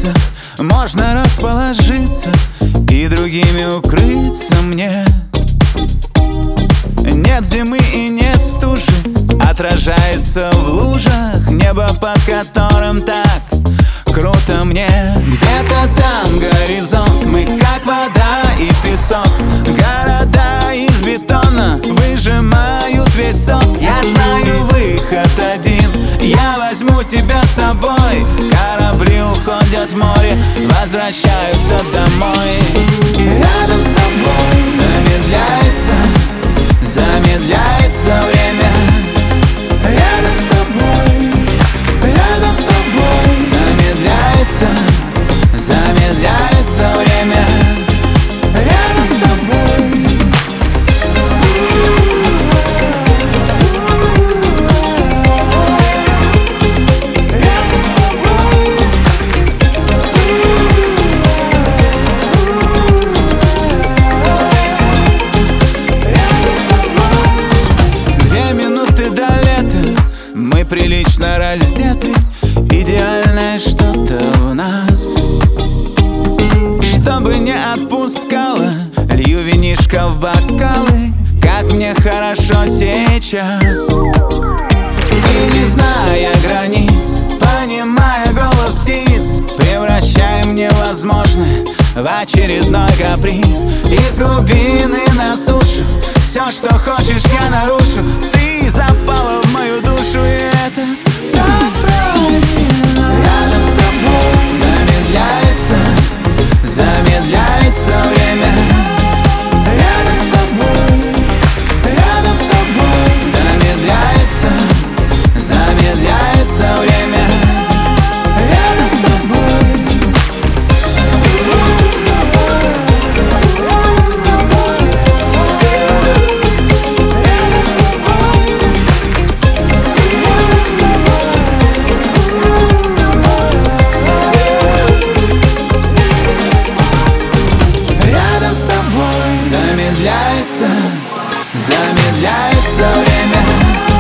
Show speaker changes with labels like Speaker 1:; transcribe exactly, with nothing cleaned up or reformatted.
Speaker 1: улицах можно расположиться и другими укрыться мне. Нет зимы и нет стужи, отражается в лужах небо, под которым так круто мне. Где-то там горизонт, мы как вода и песок. Города из бетона выжимают весь сок. Я знаю выход один, я возьму тебя с собой. Корабли уходят в море, возвращаются домой. Рядом с тобой замедляется, замедляется время. Рядом с тобой, рядом с тобой замедляется, замедляется время. Рядом с тобой. Рядом с тобой. Рядом с тобой. Две минуты до лета, мы прилично раздеты. Идеальное что-то в нас, чтобы не отпускало, лью винишко в бокалы. Как мне хорошо сейчас. И не зная границ, понимая голос птиц, превращаем невозможное в очередной каприз. Из глубины на сушу все, что хочешь, я нарушу. Ты запала в мою душу, и это так правильно. Рядом с тобой замедляется, замедляется время. Рядом с тобой, рядом с тобой замедляется, замедляется время. Рядом с тобой. Замедляется, замедляется время.